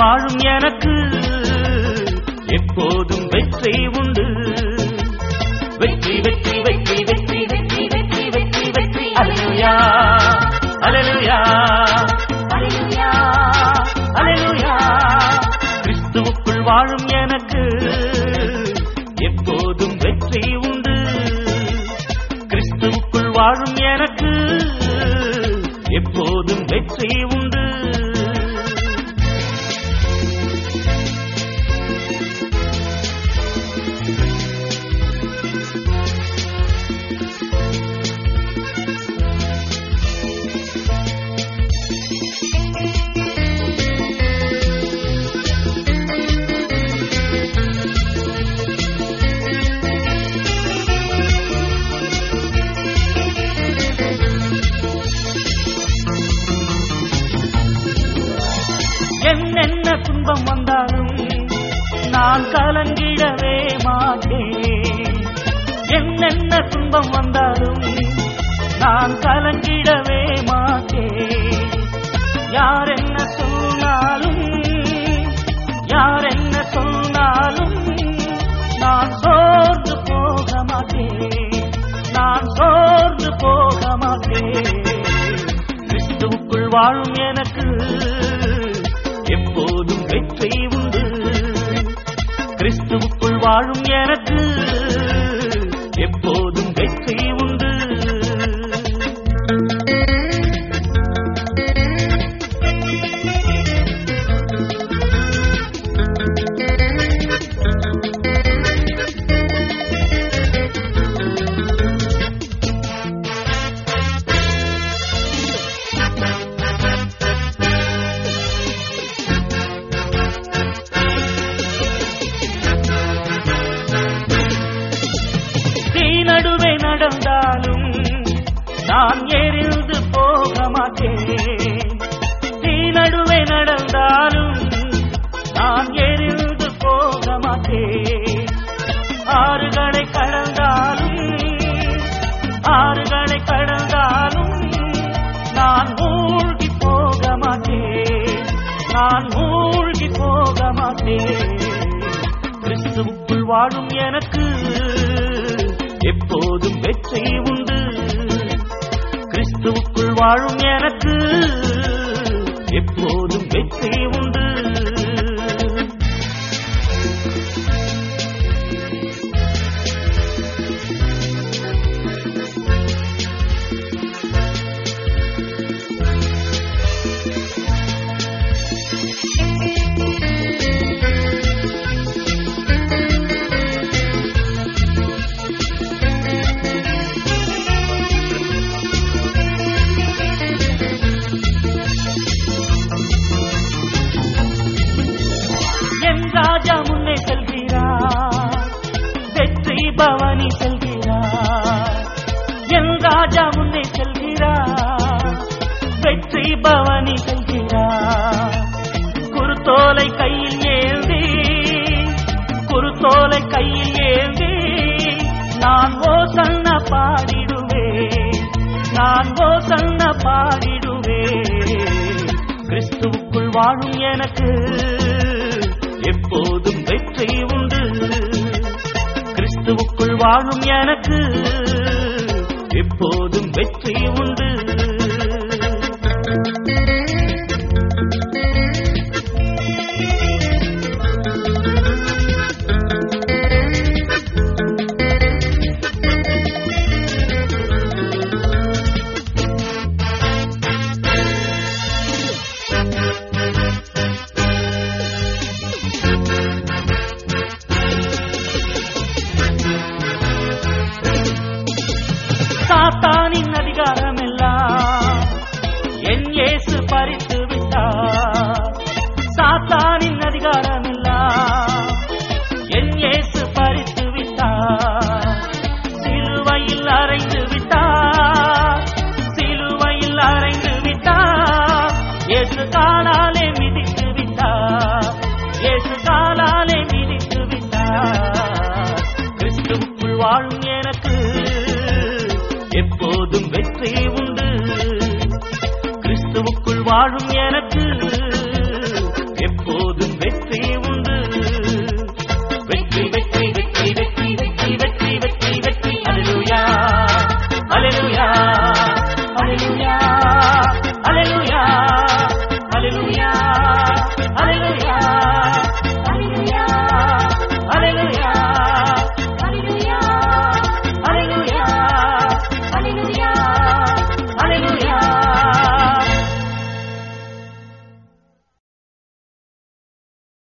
வாழும் எனக்கு எப்போதும் வெற்றி உண்டு. வெற்றி வெற்றி வெற்றி வெற்றி வெற்றி வெற்றி வெற்றி வெற்றி அல்லேலூயா அல்லேலூயா அல்லேலூயா அல்லேலூயா. கிறிஸ்துவுக்குள் வாழும் எனக்கு எப்போதும் வெற்றி உண்டு. கிறிஸ்துவுக்குள் வாழும் எனக்கு எப்போதும் வெற்றி உண்டு. என்னென்ன துன்பம் வந்தாலும் நான் கலங்கிடவே மாட்டேன். என்னென்ன துன்பம் வந்தாலும் நான் கலங்கிடவே மாட்டேன். யார் என்ன சொன்னாலும் யார் என்ன சொன்னாலும் நான் சோர்ந்து போக மாட்டேன். நான் சோர்ந்து போக மாட்டேன். கிறிஸ்துவுக்குள் வாழும் எனக்கு எப்போதும் வெற்றி உண்டு. கிறிஸ்துவுக்குள் வாழும் எனக்கு எப்போதும் வெற்றி உண்டு. நடுவே நடந்தாலும் நான் எரிந்து போக மாட்டேன். தீ நடுவே நடந்தாலும் நான் எரிந்து போக மாட்டேன். ஆறுகளை கடந்தாலும் ஆறுகளை கடந்தாலும் நான் மூழ்கி போக மாட்டேன். நான் மூழ்கி போக மாட்டேன். கிறிஸ்துவுக்குள் வாழும் எனக்கு எப்போதும் வெற்றி உண்டு. கிறிஸ்துவுக்குள் வாழும் எனக்கு எப்போதும் வெற்றி உண்டு. ராஜா முன்னே செல்கிறார், வெற்றி பவனி செல்கிறார். என் ராஜா முன்னே செல்கிறார், வெற்றி பவனி செல்கிறார். குருத்தோலை கையில் ஏந்தி குருத்தோலை கையில் ஏந்தி நான் ஓசன்னா பாடிடுவேன். நான் ஓசன்னா பாடிடுவேன். கிறிஸ்துவுக்குள் வாழும் எனக்கு எப்போதும் வெற்றி உண்டு. கிறிஸ்துவுக்குள் வாழும் எனக்கு எப்போதும் வெற்றி உண்டு. சாத்தானின் அதிகாரம் எல்லாம் என் இயேசு பறித்து விட்டார். சாத்தானின் அதிகாரம் எல்லாம் என் இயேசு பறித்து விட்டார். சிலுவையில் அறைந்து விட்டார். சிலுவையில் அறைந்து விட்டார். இயேசு காலாலே மிதித்து விட்டார். இயேசு காலாலே மிதித்து விட்டார். கிறிஸ்துவுக்குள் வாழும் எனக்கு எப்போதும் வெற்றி உண்டு. கிறிஸ்துவுக்குள் வாழும் எனக்கு எப்போதும் அல்லேலூயா அல்லேலூயா